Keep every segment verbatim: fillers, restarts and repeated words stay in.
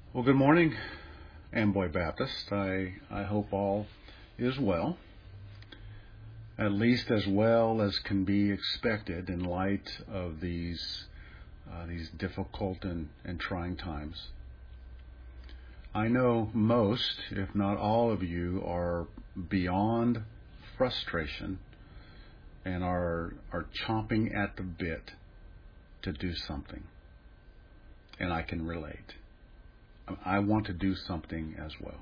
Well, good morning, Amboy Baptist. I, I hope all is well, at least as well as can be expected in light of these uh, these difficult and, and trying times. I know most, if not all of you, are beyond frustration and are are chomping at the bit to do something, and I can relate. I want to do something as well.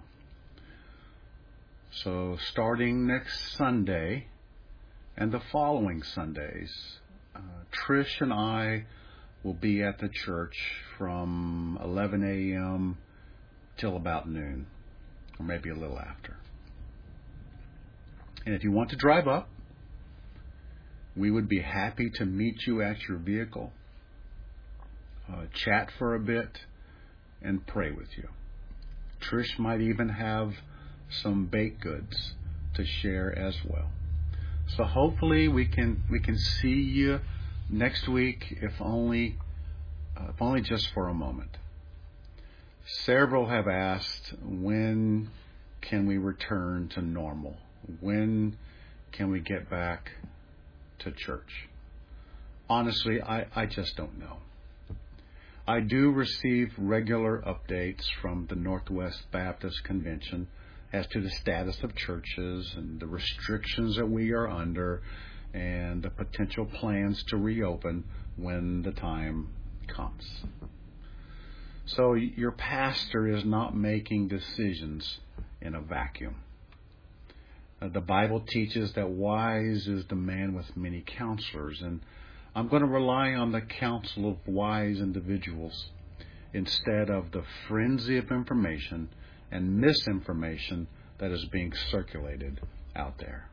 So starting next Sunday and the following Sundays, uh, Trish and I will be at the church from eleven a.m. till about noon, or maybe a little after. And if you want to drive up, we would be happy to meet you at your vehicle, uh, chat for a bit, and pray with you. Trish might even have some baked goods to share as well. So hopefully we can we can see you next week, if only uh, if only just for a moment. Several have asked, when can we return to normal? When can we get back to church? Honestly, I, I just don't know. I do receive regular updates from the Northwest Baptist Convention as to the status of churches and the restrictions that we are under and the potential plans to reopen when the time comes. So your pastor is not making decisions in a vacuum. Uh, the Bible teaches that wise is the man with many counselors, and I'm going to rely on the counsel of wise individuals instead of the frenzy of information and misinformation that is being circulated out there.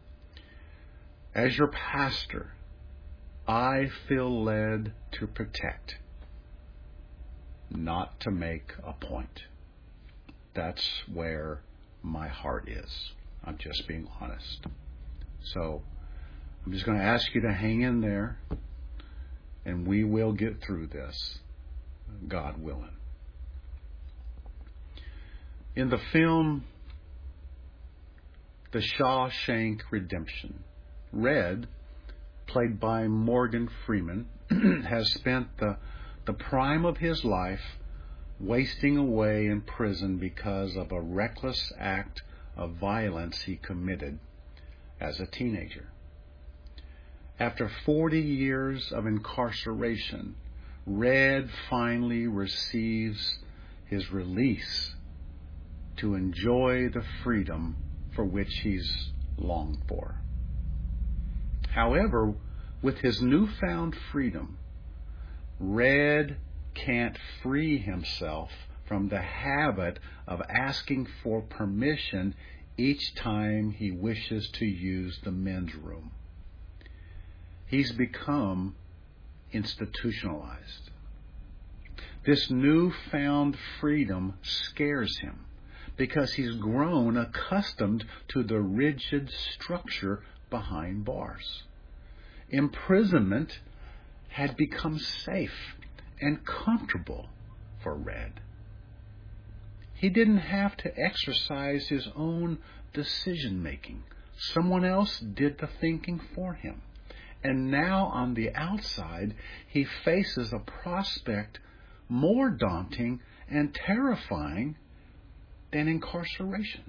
As your pastor, I feel led to protect, not to make a point. That's where my heart is. I'm just being honest. So I'm just going to ask you to hang in there, and we will get through this, God willing. In the film The Shawshank Redemption, Red, played by Morgan Freeman, has spent the, the prime of his life wasting away in prison because of a reckless act of violence he committed as a teenager. After forty years of incarceration, Red finally receives his release to enjoy the freedom for which he's longed for. However, with his newfound freedom, Red can't free himself from the habit of asking for permission each time he wishes to use the men's room. He's become institutionalized. This newfound freedom scares him because he's grown accustomed to the rigid structure behind bars. Imprisonment had become safe and comfortable for Red. He didn't have to exercise his own decision-making. Someone else did the thinking for him. And now on the outside, he faces a prospect more daunting and terrifying than incarceration.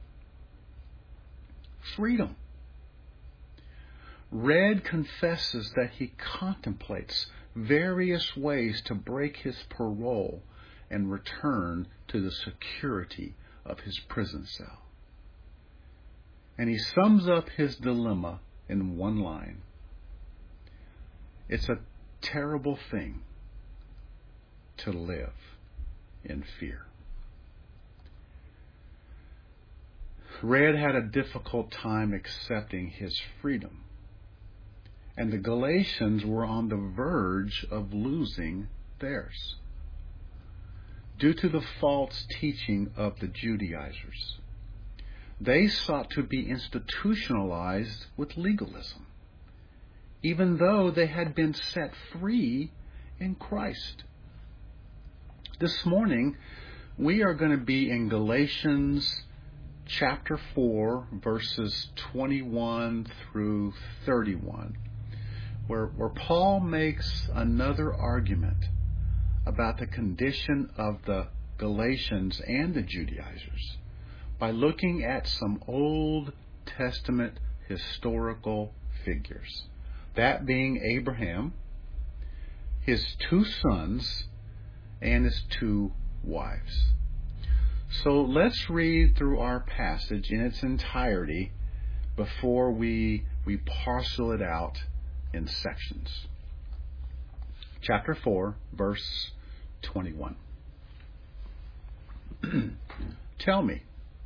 Freedom. Red confesses that he contemplates various ways to break his parole and return to the security of his prison cell. And he sums up his dilemma in one line. It's a terrible thing to live in fear. Red had a difficult time accepting his freedom, and the Galatians were on the verge of losing theirs due to the false teaching of the Judaizers. They sought to be institutionalized with legalism, even though they had been set free in Christ. This morning, we are going to be in Galatians chapter four, verses twenty-one through thirty-one, where, where Paul makes another argument about the condition of the Galatians and the Judaizers by looking at some Old Testament historical figures, that being Abraham, his two sons, and his two wives. So let's read through our passage in its entirety before we, we parcel it out in sections. Chapter four, verse twenty-one. Tell me,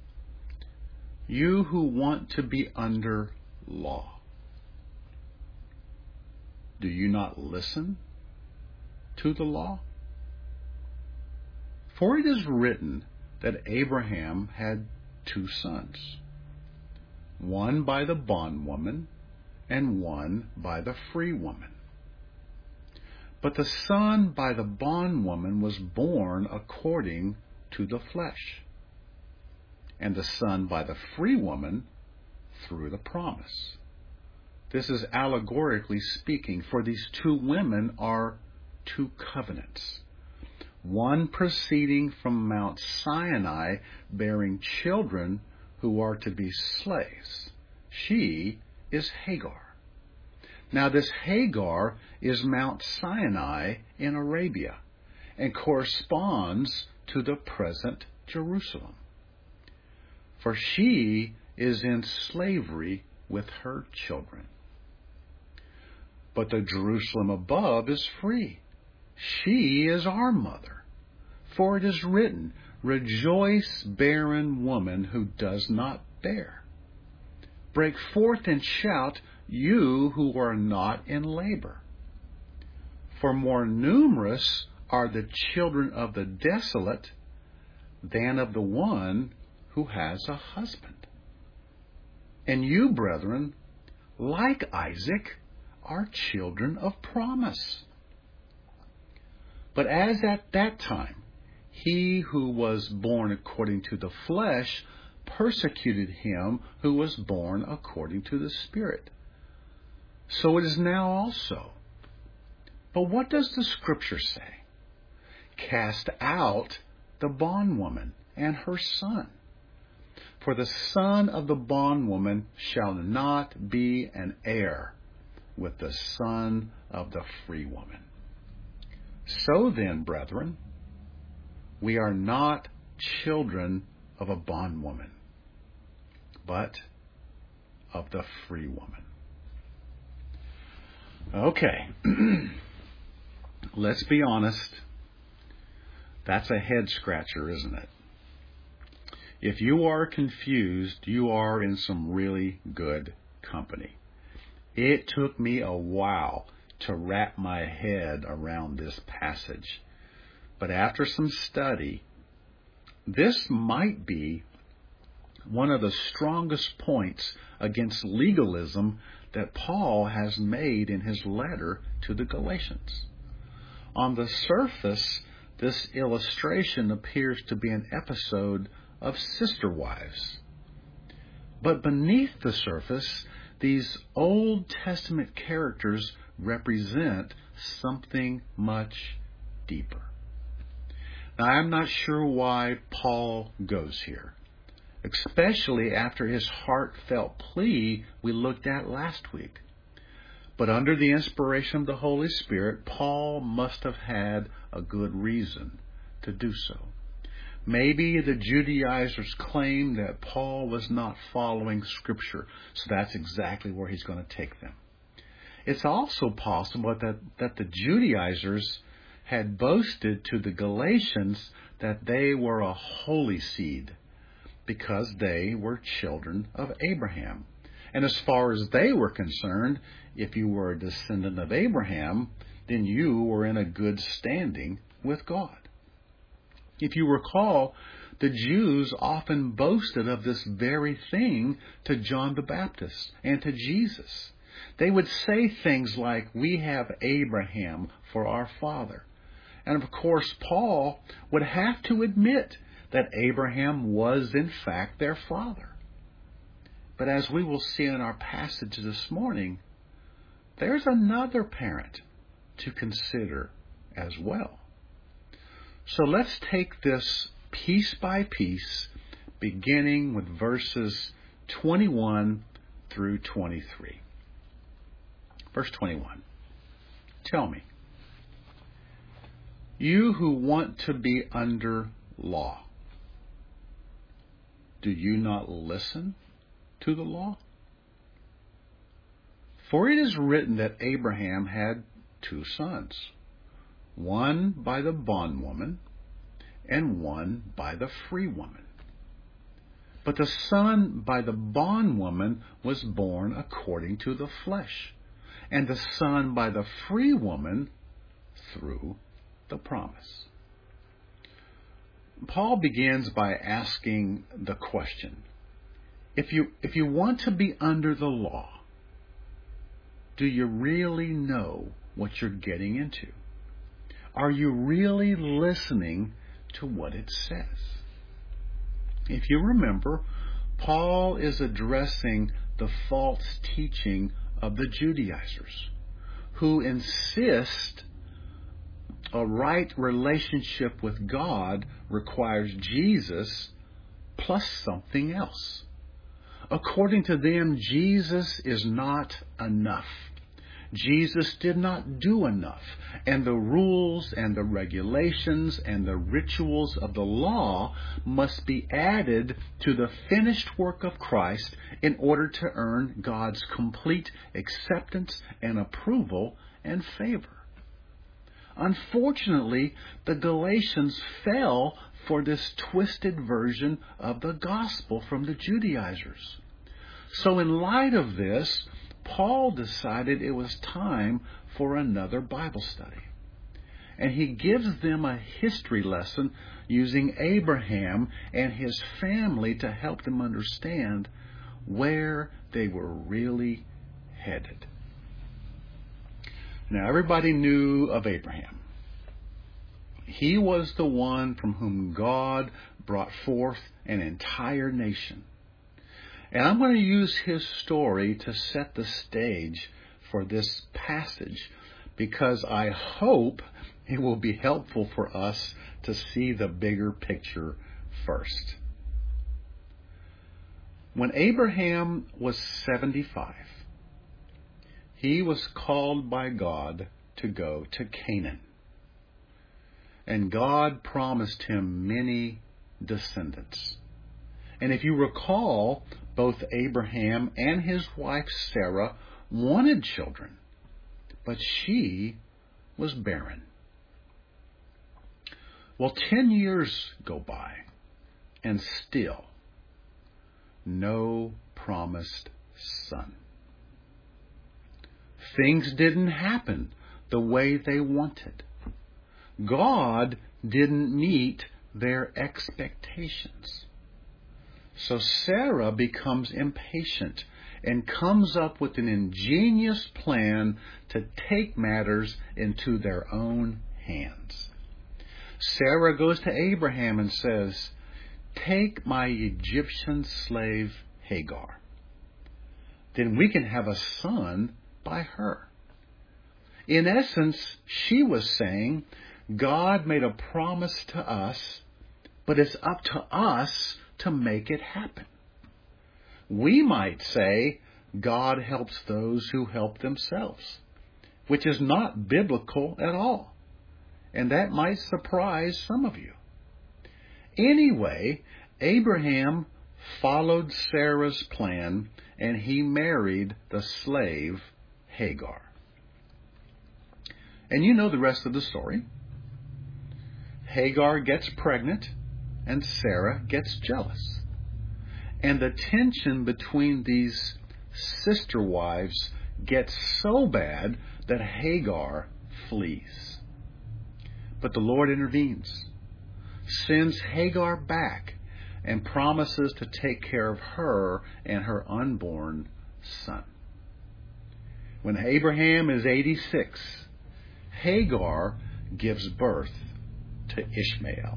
you who want to be under law, do you not listen to the law? For it is written that Abraham had two sons, one by the bondwoman and one by the free woman. But the son by the bondwoman was born according to the flesh, and the son by the free woman through the promise. This is allegorically speaking, for these two women are two covenants, one proceeding from Mount Sinai, bearing children who are to be slaves. She is Hagar. Now this Hagar is Mount Sinai in Arabia and corresponds to the present Jerusalem, for she is in slavery with her children. But the Jerusalem above is free. She is our mother. For it is written, rejoice, barren woman who does not bear. Break forth and shout, you who are not in labor. For more numerous are the children of the desolate than of the one who has a husband. And you, brethren, like Isaac, are children of promise. But as at that time, he who was born according to the flesh persecuted him who was born according to the Spirit. So it is now also. But what does the Scripture say? Cast out the bondwoman and her son. For the son of the bondwoman shall not be an heir with the son of the free woman. So then, brethren, we are not children of a bondwoman, but of the free woman. Okay, let's be honest. That's a head scratcher, isn't it? If you are confused, you are in some really good company. It took me a while to wrap my head around this passage. But after some study, this might be one of the strongest points against legalism that Paul has made in his letter to the Galatians. On the surface, this illustration appears to be an episode of sister wives. But beneath the surface, these Old Testament characters represent something much deeper. Now, I'm not sure why Paul goes here, especially after his heartfelt plea we looked at last week. But under the inspiration of the Holy Spirit, Paul must have had a good reason to do so. Maybe the Judaizers claimed that Paul was not following Scripture, so that's exactly where he's going to take them. It's also possible that, that the Judaizers had boasted to the Galatians that they were a holy seed because they were children of Abraham. And as far as they were concerned, if you were a descendant of Abraham, then you were in a good standing with God. If you recall, the Jews often boasted of this very thing to John the Baptist and to Jesus. They would say things like, we have Abraham for our father. And of course, Paul would have to admit that Abraham was in fact their father. But as we will see in our passage this morning, there's another parent to consider as well. So let's take this piece by piece, beginning with verses twenty-one through twenty-three. Verse twenty-one. Tell me, you who want to be under law, do you not listen to the law? For it is written that Abraham had two sons, one by the bondwoman and one by the free woman. But the son by the bondwoman was born according to the flesh, and the son by the free woman through the promise. Paul begins by asking the question, if you, if you want to be under the law, do you really know what you're getting into? Are you really listening to what it says? If you remember, Paul is addressing the false teaching of the Judaizers, who insist a right relationship with God requires Jesus plus something else. According to them, Jesus is not enough. Jesus did not do enough, and the rules and the regulations and the rituals of the law must be added to the finished work of Christ in order to earn God's complete acceptance and approval and favor. Unfortunately, the Galatians fell for this twisted version of the gospel from the Judaizers. So in light of this, Paul decided it was time for another Bible study. And he gives them a history lesson using Abraham and his family to help them understand where they were really headed. Now, everybody knew of Abraham. He was the one from whom God brought forth an entire nation. And I'm going to use his story to set the stage for this passage, because I hope it will be helpful for us to see the bigger picture first. When Abraham was seventy-five, he was called by God to go to Canaan. And God promised him many descendants. And if you recall, both Abraham and his wife Sarah wanted children, but she was barren. Well, ten years go by, and still no promised son. Things didn't happen the way they wanted. God didn't meet their expectations. So Sarah becomes impatient and comes up with an ingenious plan to take matters into their own hands. Sarah goes to Abraham and says, "Take my Egyptian slave Hagar. Then we can have a son by her." In essence, she was saying, God made a promise to us, but it's up to us to make it happen. We might say God helps those who help themselves, which is not biblical at all. And that might surprise some of you. Anyway, Abraham followed Sarah's plan, and he married the slave Hagar. And you know the rest of the story. Hagar gets pregnant, and Sarah gets jealous. And the tension between these sister wives gets so bad that Hagar flees. But the Lord intervenes, sends Hagar back, and promises to take care of her and her unborn son. When Abraham is eighty-six, Hagar gives birth to Ishmael.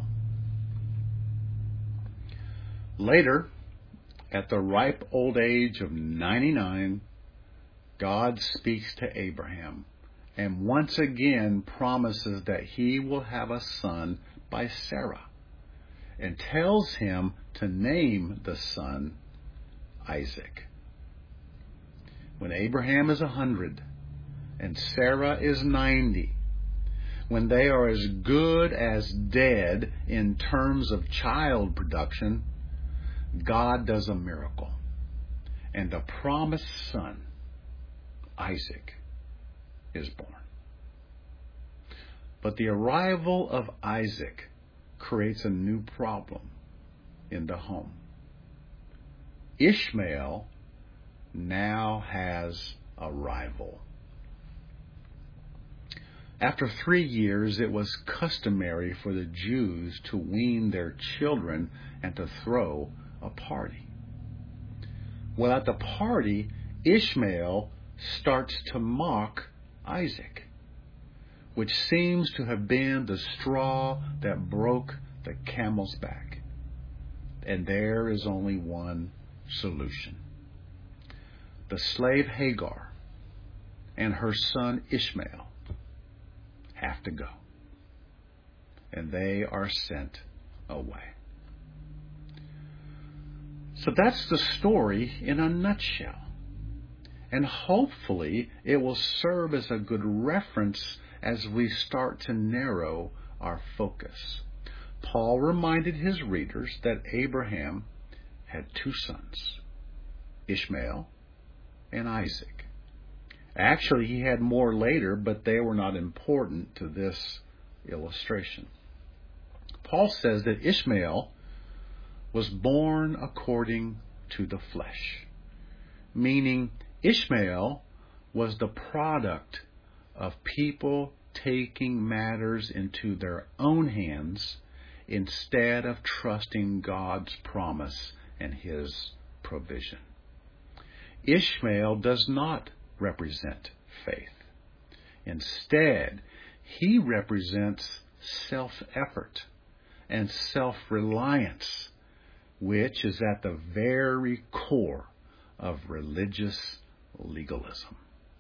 Later, at the ripe old age of ninety-nine, God speaks to Abraham and once again promises that he will have a son by Sarah, and tells him to name the son Isaac. When Abraham is a hundred and Sarah is ninety, when they are as good as dead in terms of child production, God does a miracle, and the promised son, Isaac, is born. But the arrival of Isaac creates a new problem in the home. Ishmael now has a rival. After three years, it was customary for the Jews to wean their children and to throw a party. Well, at the party, Ishmael starts to mock Isaac, which seems to have been the straw that broke the camel's back. And there is only one solution. The slave Hagar and her son Ishmael have to go, and they are sent away. So that's the story in a nutshell. And hopefully it will serve as a good reference as we start to narrow our focus. Paul reminded his readers that Abraham had two sons, Ishmael and Isaac. Actually, he had more later, but they were not important to this illustration. Paul says that Ishmael was born according to the flesh, meaning Ishmael was the product of people taking matters into their own hands instead of trusting God's promise and His provision. Ishmael does not represent faith. Instead, he represents self-effort and self-reliance, which is at the very core of religious legalism.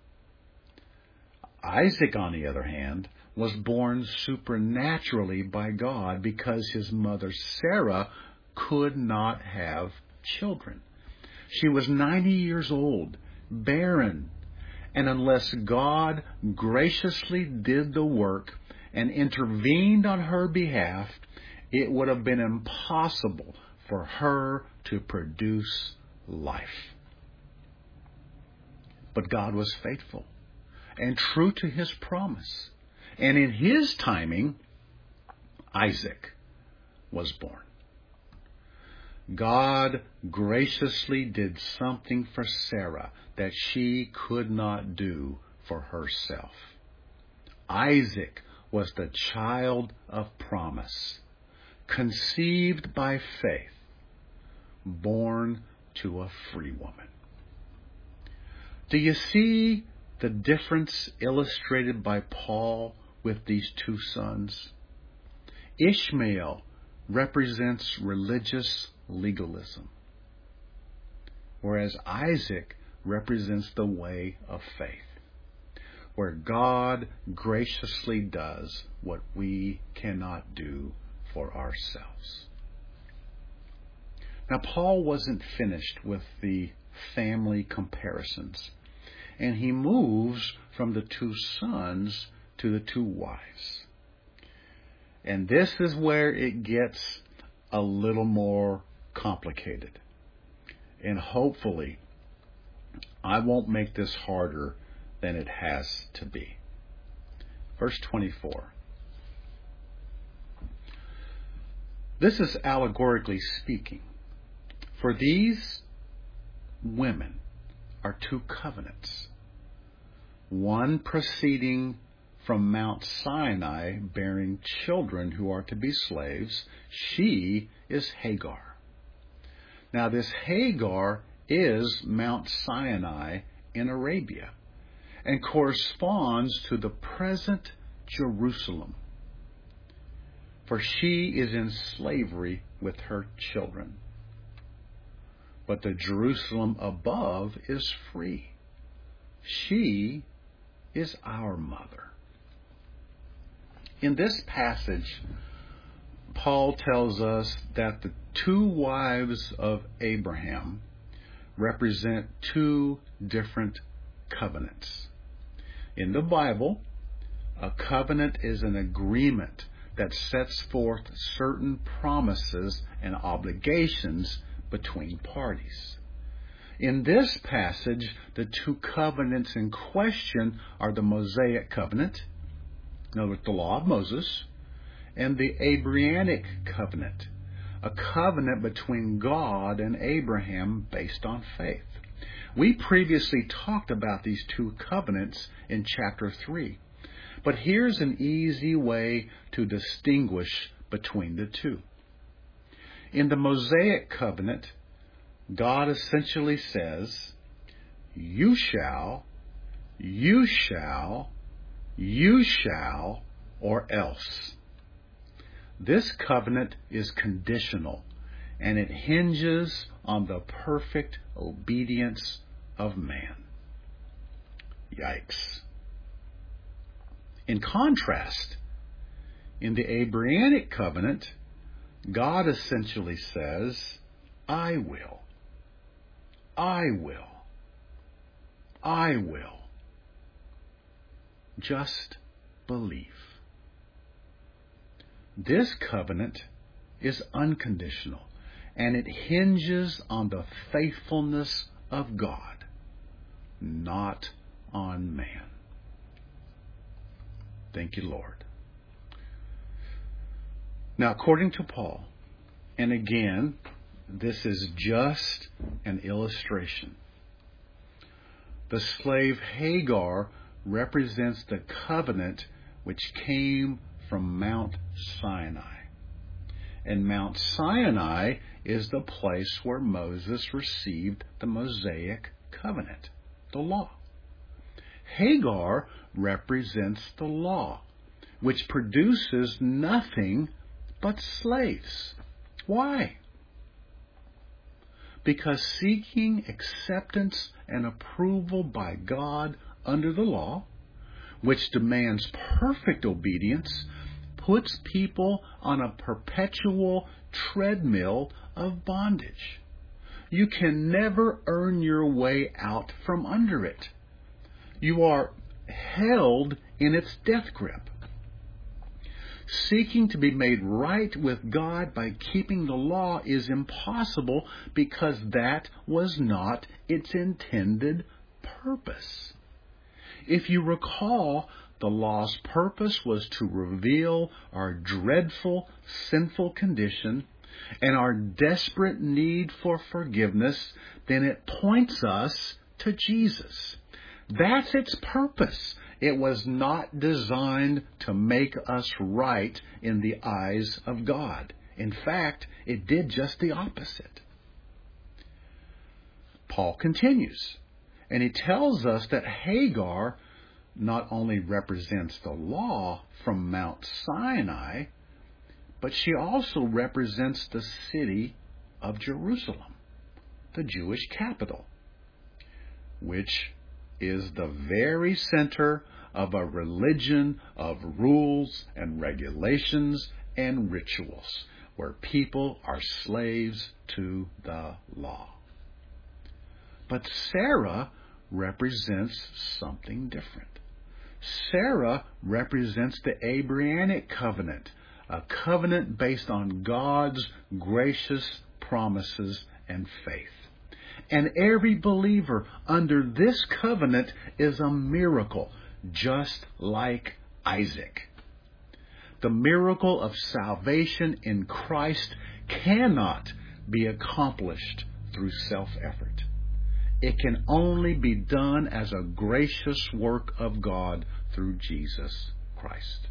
Isaac, on the other hand, was born supernaturally by God because his mother Sarah could not have children. She was ninety years old, barren, and unless God graciously did the work and intervened on her behalf, it would have been impossible for her to produce life. But God was faithful and true to His promise. And in His timing, Isaac was born. God graciously did something for Sarah that she could not do for herself. Isaac was the child of promise, conceived by faith, born to a free woman. Do you see the difference illustrated by Paul with these two sons? Ishmael represents religious legalism, whereas Isaac represents the way of faith, where God graciously does what we cannot do for ourselves. Now, Paul wasn't finished with the family comparisons, and he moves from the two sons to the two wives. And this is where it gets a little more complicated. And hopefully, I won't make this harder than it has to be. Verse twenty-four. This is allegorically speaking. For these women are two covenants, one proceeding from Mount Sinai, bearing children who are to be slaves. She is Hagar. Now, this Hagar is Mount Sinai in Arabia and corresponds to the present Jerusalem, for she is in slavery with her children. But the Jerusalem above is free. She is our mother. In this passage, Paul tells us that the two wives of Abraham represent two different covenants. In the Bible, a covenant is an agreement that sets forth certain promises and obligations between parties. In this passage, the two covenants in question are the Mosaic covenant, in other words, the law of Moses, and the Abrahamic covenant, a covenant between God and Abraham based on faith. We previously talked about these two covenants in chapter three, but here's an easy way to distinguish between the two. In the Mosaic covenant, God essentially says, you shall, you shall, you shall, or else. This covenant is conditional, and it hinges on the perfect obedience of man. Yikes. In contrast, in the Abrahamic covenant, God essentially says, I will, I will, I will. Just believe. This covenant is unconditional, and it hinges on the faithfulness of God, not on man. Thank you, Lord. Now, according to Paul, and again, this is just an illustration, the slave Hagar represents the covenant which came from Mount Sinai. And Mount Sinai is the place where Moses received the Mosaic covenant, the law. Hagar represents the law, which produces nothing but slaves. Why? Because seeking acceptance and approval by God under the law, which demands perfect obedience, puts people on a perpetual treadmill of bondage. You can never earn your way out from under it. You are held in its death grip. Seeking to be made right with God by keeping the law is impossible because that was not its intended purpose. If you recall, the law's purpose was to reveal our dreadful, sinful condition and our desperate need for forgiveness, then it points us to Jesus. That's its purpose. It was not designed to make us right in the eyes of God. In fact, it did just the opposite. Paul continues, and he tells us that Hagar not only represents the law from Mount Sinai, but she also represents the city of Jerusalem, the Jewish capital, which is the very center of a religion of rules and regulations and rituals, where people are slaves to the law. But Sarah represents something different. Sarah represents the Abrahamic covenant, a covenant based on God's gracious promises and faith. And every believer under this covenant is a miracle, just like Isaac. The miracle of salvation in Christ cannot be accomplished through self-effort. It can only be done as a gracious work of God through Jesus Christ.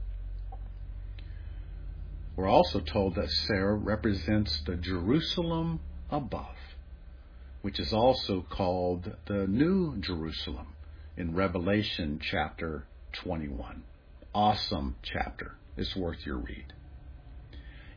We're also told that Sarah represents the Jerusalem above, which is also called the New Jerusalem in Revelation chapter twenty-one. Awesome chapter. It's worth your read.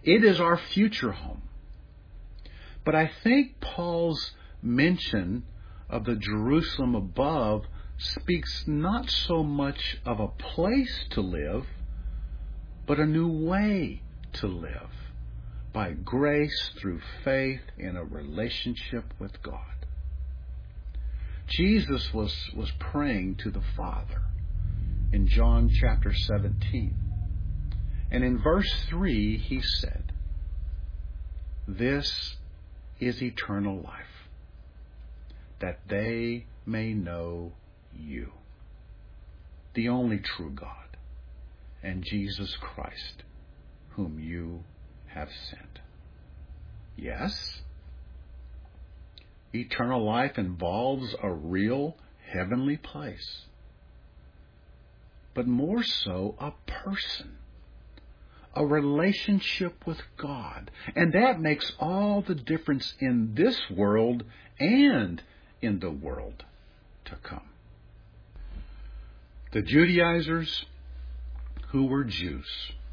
It is our future home. But I think Paul's mention of the Jerusalem above speaks not so much of a place to live, but a new way to live by grace through faith in a relationship with God. Jesus was, was praying to the Father in John chapter seventeen. And in verse three, he said, "This is eternal life, that they may know you, the only true God, and Jesus Christ, whom you have sent." Yes, eternal life involves a real heavenly place, but more so a person, a relationship with God. And that makes all the difference in this world and in the world to come. The Judaizers, who were Jews,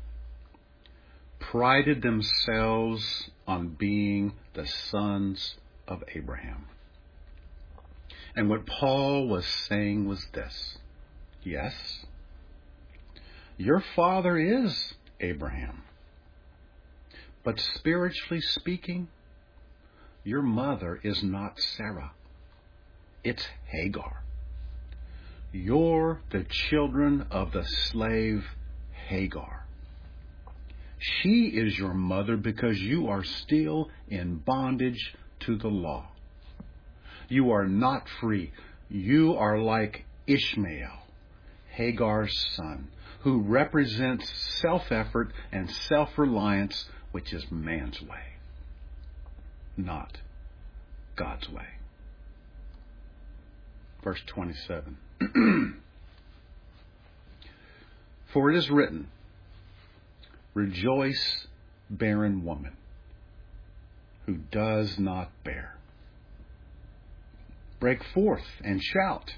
prided themselves on being the sons of Abraham. And what Paul was saying was this: yes, your father is Abraham, but spiritually speaking, your mother is not Sarah. It's Hagar. You're the children of the slave Hagar. She is your mother because you are still in bondage to the law. You are not free. You are like Ishmael, Hagar's son, who represents self-effort and self-reliance, which is man's way, not God's way. Verse twenty-seven. For it is written, "Rejoice, barren woman, who does not bear. Break forth and shout,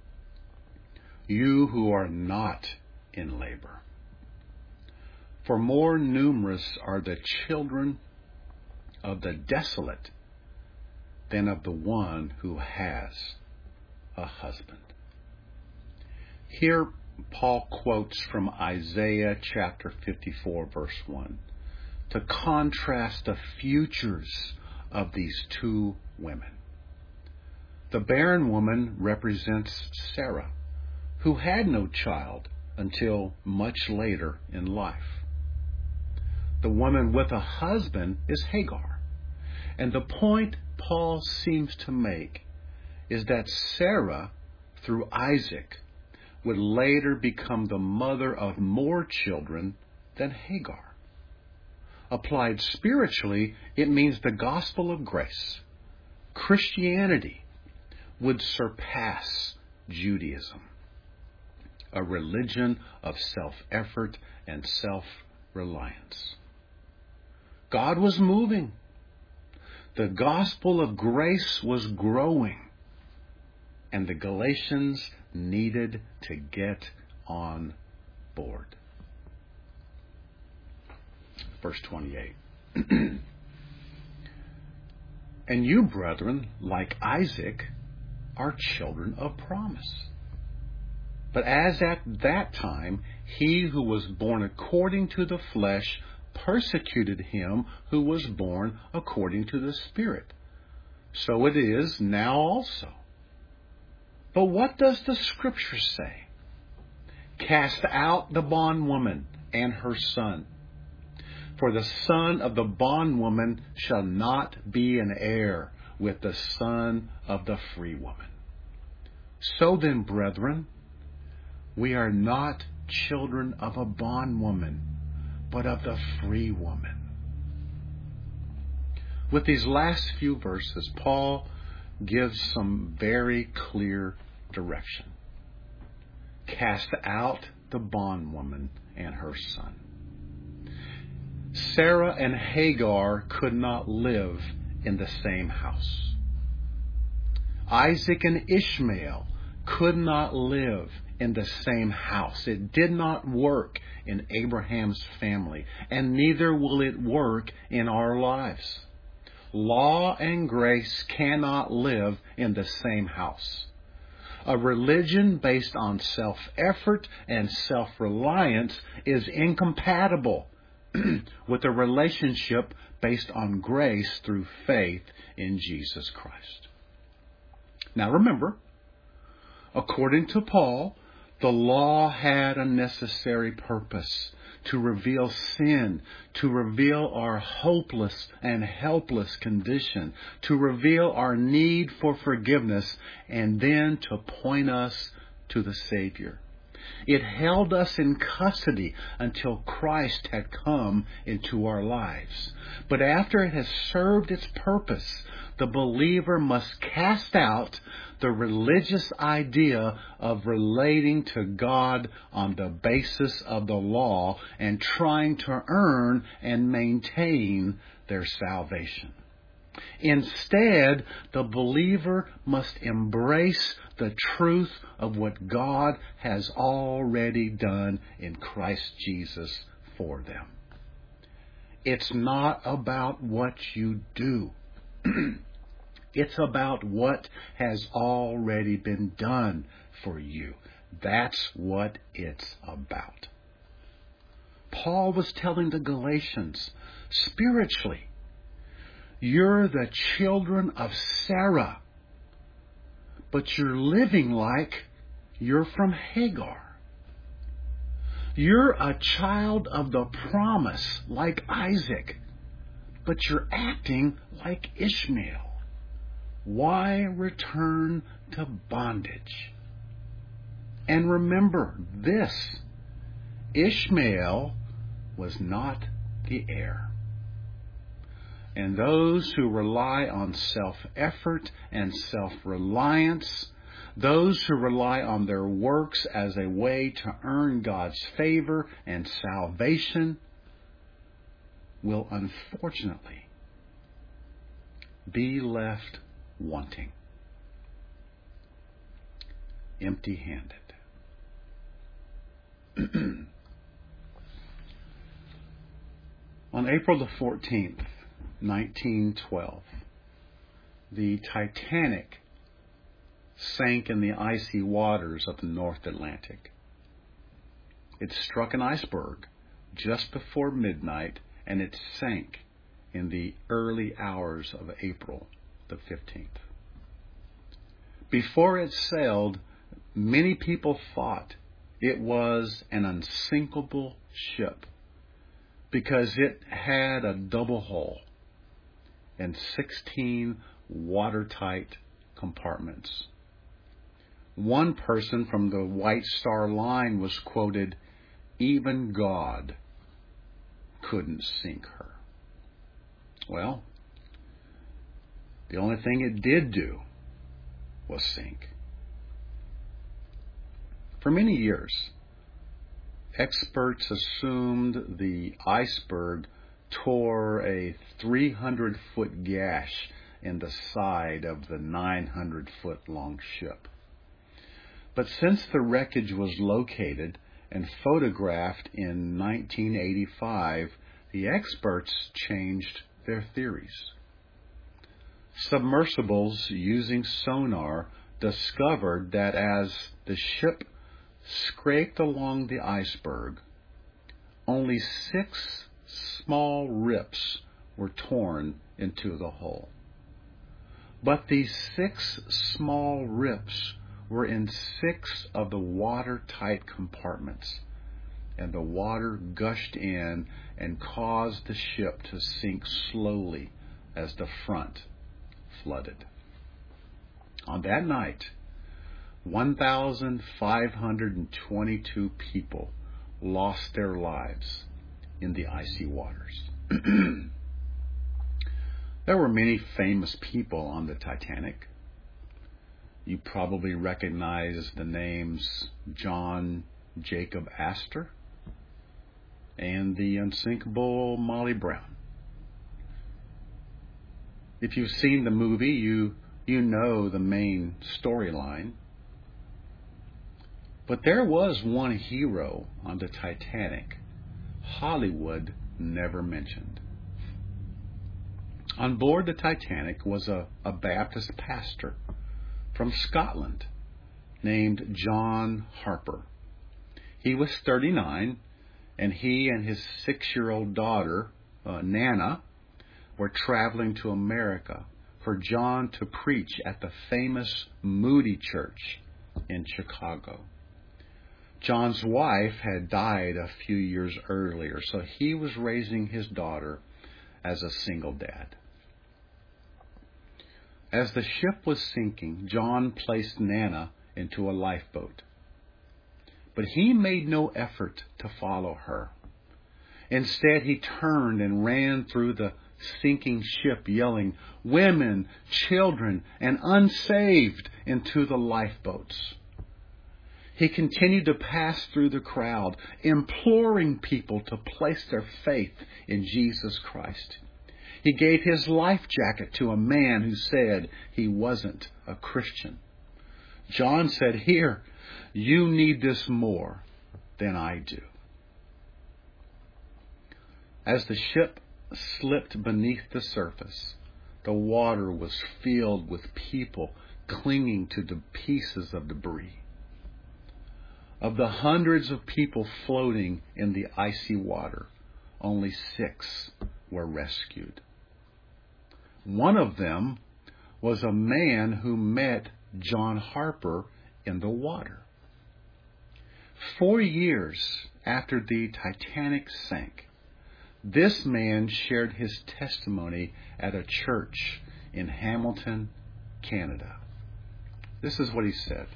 you who are not in labor. For more numerous are the children of the desolate than of the one who has a husband." Here, Paul quotes from Isaiah chapter fifty-four, verse one, to contrast the futures of these two women. The barren woman represents Sarah, who had no child until much later in life. The woman with a husband is Hagar. And the point Paul seems to make is that Sarah, through Isaac, would later become the mother of more children than Hagar. Applied spiritually, it means the gospel of grace, Christianity, would surpass Judaism, a religion of self-effort and self-reliance. God was moving. The gospel of grace was growing. And the Galatians needed to get on board. Verse twenty-eight. And you, brethren, like Isaac, are children of promise. But as at that time, he who was born according to the flesh persecuted him who was born according to the Spirit. So it is now also. But what does the Scripture say? Cast out the bondwoman and her son. For the son of the bondwoman shall not be an heir with the son of the free woman. So then, brethren, we are not children of a bondwoman, but of the free woman. With these last few verses, Paul gives some very clear direction. Cast out the bondwoman and her son. Sarah and Hagar could not live in the same house. Isaac and Ishmael could not live in the same house. It did not work in Abraham's family, and neither will it work in our lives. Law and grace cannot live in the same house. A religion based on self-effort and self-reliance is incompatible with a relationship based on grace through faith in Jesus Christ. Now remember, according to Paul, the law had a necessary purpose: to reveal sin, to reveal our hopeless and helpless condition, to reveal our need for forgiveness, and then to point us to the Savior. It held us in custody until Christ had come into our lives. But after it has served its purpose, the believer must cast out the religious idea of relating to God on the basis of the law and trying to earn and maintain their salvation. Instead, the believer must embrace the truth of what God has already done in Christ Jesus for them. It's not about what you do. It's about what has already been done for you. That's what it's about. Paul was telling the Galatians, spiritually, you're the children of Sarah, but you're living like you're from Hagar. You're a child of the promise like Isaac, but you're acting like Ishmael. Why return to bondage? And remember this, Ishmael was not the heir. And those who rely on self-effort and self-reliance, those who rely on their works as a way to earn God's favor and salvation, will unfortunately be left wanting, empty-handed. On April the fourteenth, nineteen twelve, the Titanic sank in the icy waters of the North Atlantic. It struck an iceberg just before midnight, and it sank in the early hours of April the fifteenth. Before it sailed, many people thought it was an unsinkable ship because it had a double hull and sixteen watertight compartments. One person from the White Star Line was quoted, "Even God couldn't sink her." Well, the only thing it did do was sink. For many years, experts assumed the iceberg tore a three hundred foot gash in the side of the nine hundred foot long ship. But since the wreckage was located and photographed in nineteen eighty-five, the experts changed their theories. Submersibles using sonar discovered that as the ship scraped along the iceberg, only six small rips were torn into the hull. But these six small rips were in six of the watertight compartments, and the water gushed in and caused the ship to sink slowly as the front flooded. On that night, one thousand five hundred twenty-two people lost their lives in the icy waters. There were many famous people on the Titanic. You probably recognize the names John Jacob Astor and the unsinkable Molly Brown. If you've seen the movie, you you know the main storyline. But there was one hero on the Titanic Hollywood never mentioned. On board the Titanic was a, a Baptist pastor from Scotland named John Harper. He was thirty-nine, and he and his six-year-old daughter, uh, Nana, were traveling to America for John to preach at the famous Moody Church in Chicago. John's wife had died a few years earlier, so he was raising his daughter as a single dad. As the ship was sinking, John placed Nana into a lifeboat. But he made no effort to follow her. Instead, he turned and ran through the sinking ship, yelling, "Women, children, and unsaved," into the lifeboats. He continued to pass through the crowd, imploring people to place their faith in Jesus Christ. He gave his life jacket to a man who said he wasn't a Christian. John said, "Here, you need this more than I do." As the ship slipped beneath the surface, the water was filled with people clinging to the pieces of debris. Of the hundreds of people floating in the icy water, only six were rescued. One of them was a man who met John Harper in the water. Four years after the Titanic sank, this man shared his testimony at a church in Hamilton, Canada. This is what he said.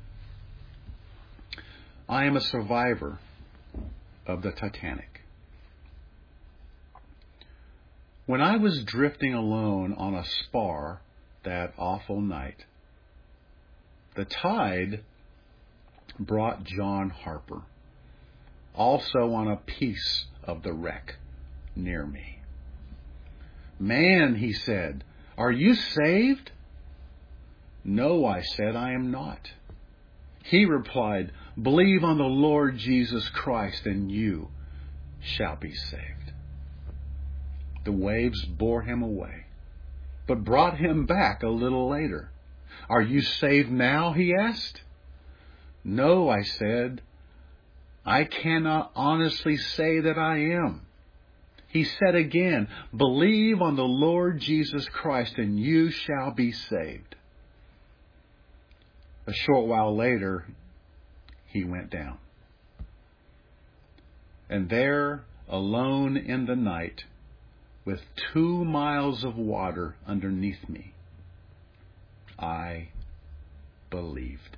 "I am a survivor of the Titanic. When I was drifting alone on a spar that awful night, the tide brought John Harper, also on a piece of the wreck near me. 'Man,' he said, 'are you saved?' 'No,' I said, 'I am not.' He replied, 'Believe on the Lord Jesus Christ and you shall be saved.' The waves bore him away, but brought him back a little later. 'Are you saved now?' he asked. 'No,' I said, 'I cannot honestly say that I am.' He said again, 'Believe on the Lord Jesus Christ and you shall be saved.' A short while later, he went down. And there, alone in the night, with two miles of water underneath me, I believed.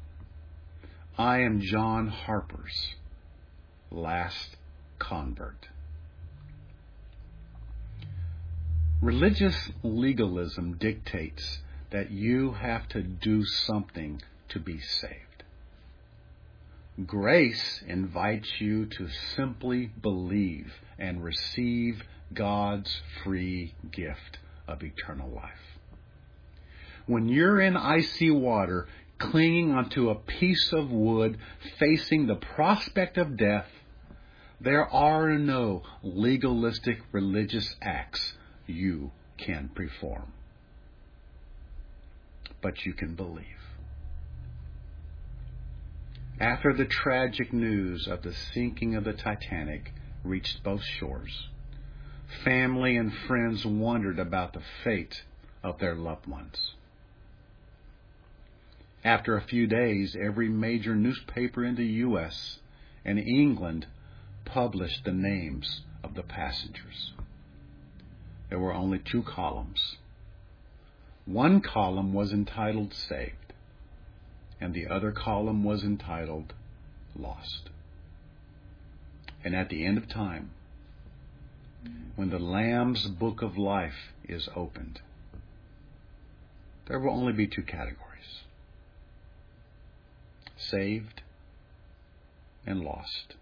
I am John Harper's last convert." Religious legalism dictates that you have to do something to be saved. Grace invites you to simply believe and receive God's free gift of eternal life. When you're in icy water, clinging onto a piece of wood, facing the prospect of death, there are no legalistic religious acts you can perform. But you can believe. After the tragic news of the sinking of the Titanic reached both shores, family and friends wondered about the fate of their loved ones. After a few days, every major newspaper in the U S and England published the names of the passengers. There were only two columns. One column was entitled Saved, and the other column was entitled Lost. And at the end of time, when the Lamb's book of life is opened, there will only be two categories: saved and lost.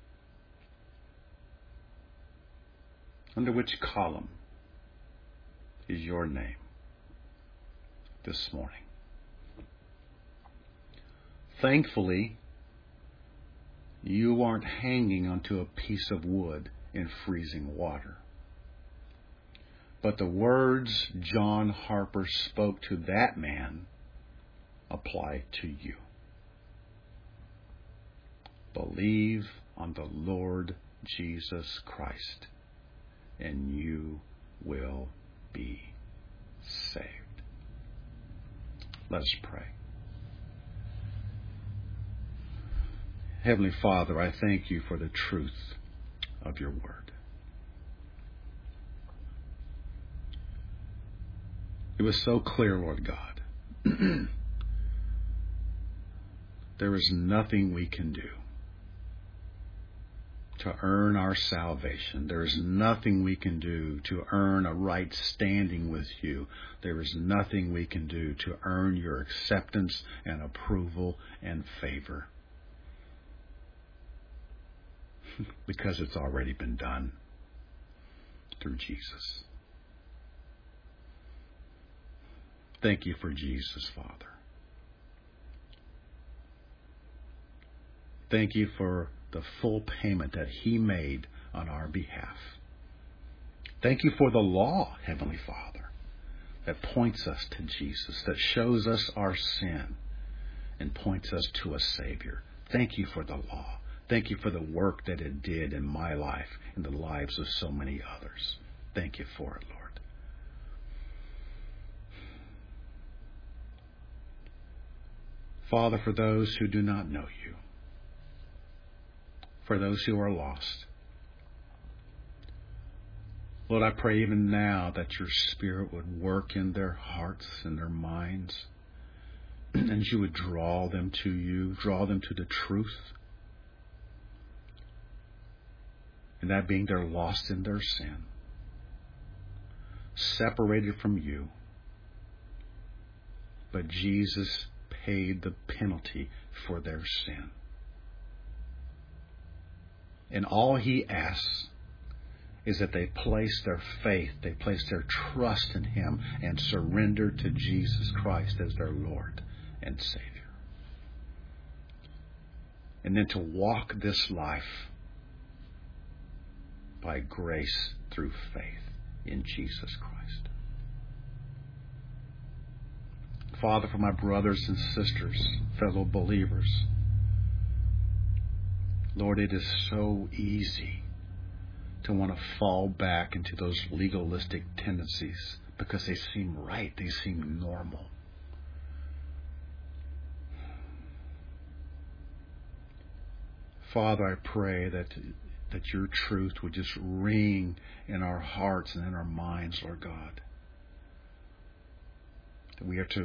Under which column is your name this morning? Thankfully, You aren't hanging onto a piece of wood in freezing water. But the words John Harper spoke to that man apply to you. Believe on the Lord Jesus Christ, and you will be saved. Let us pray. Heavenly Father, I thank you for the truth of your word. It was so clear, Lord God. There is nothing we can do to earn our salvation. There is nothing we can do to earn a right standing with you. There is nothing we can do to earn your acceptance and approval and favor. Because it's already been done through Jesus. Thank you for Jesus, Father. Thank you for the full payment that He made on our behalf. Thank you for the law, Heavenly Father, that points us to Jesus, that shows us our sin and points us to a Savior. Thank you for the law. Thank you for the work that it did in my life and the lives of so many others. Thank you for it, Lord. Father, for those who do not know you, for those who are lost, Lord, I pray even now that your Spirit would work in their hearts and their minds, and you would draw them to you, draw them to the truth, and that being they're lost in their sin, separated from you, but Jesus paid the penalty for their sin. And all He asks is that they place their faith, they place their trust in Him and surrender to Jesus Christ as their Lord and Savior. And then to walk this life by grace through faith in Jesus Christ. Father, for my brothers and sisters, fellow believers, Lord, it is so easy to want to fall back into those legalistic tendencies because they seem right, they seem normal. Father, I pray that that your truth would just ring in our hearts and in our minds, Lord God. That we are to,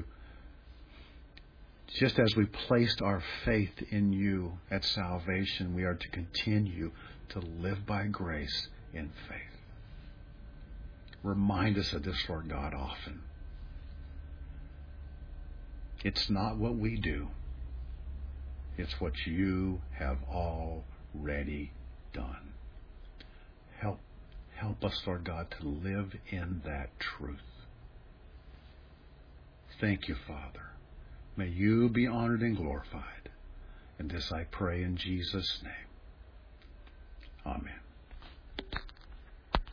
just as we placed our faith in you at salvation, we are to continue to live by grace in faith. Remind us of this, Lord God, often. It's not what we do. It's what you have already done. Help, help us, Lord God, to live in that truth. Thank you, Father. May you be honored and glorified. And this I pray in Jesus' name. Amen.